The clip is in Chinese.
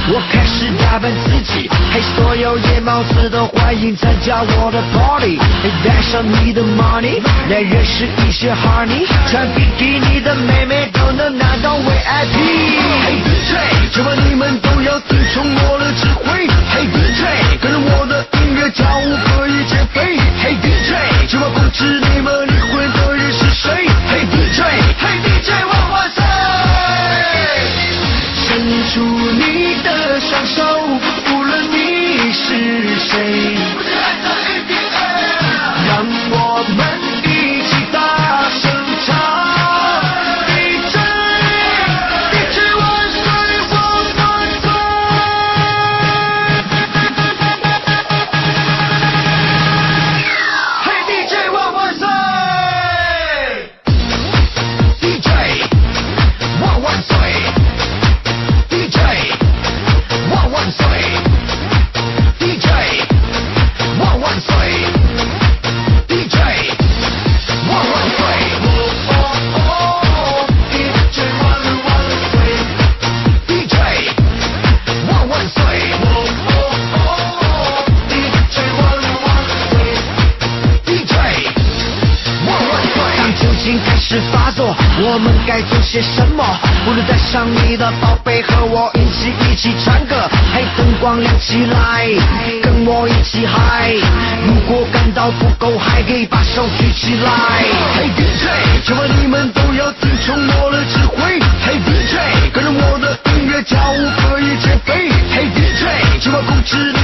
我开始打扮自己，嘿，所有夜猫子都欢迎参加我的 party， 带上你的 money， 来认识一些 honey， 穿比基尼的妹妹都能拿到 VIP。嘿 DJ， 希望你们都要听从我的指挥。嘿 DJ， 跟着我的音乐跳舞可以减肥。嘿 DJ， 希望控制你们离婚的人是谁？嘿 DJ， 嘿 DJ， 万万岁！伸出你的双手，无论你是谁，让我们一起大声唱。DJ， DJ 万岁，万万岁！嘿 DJ 万万岁 ！DJ 万万岁！ DJ 万万岁 DJ 万万岁 DJ 万万岁DJ 万万岁 DJ 万万岁 DJ 万万岁 DJ 万万岁。当酒精开始发作，我们该做些什么？不如带上你的宝贝和我一起唱歌。嘿，灯光亮起来，跟我一起嗨。如果感到不够嗨，可以把手举起来。嘿 DJ， 希望你们都要听从我的指挥。嘿 DJ， 跟着我的音乐跳舞可以减肥。嘿 DJ， 希望控制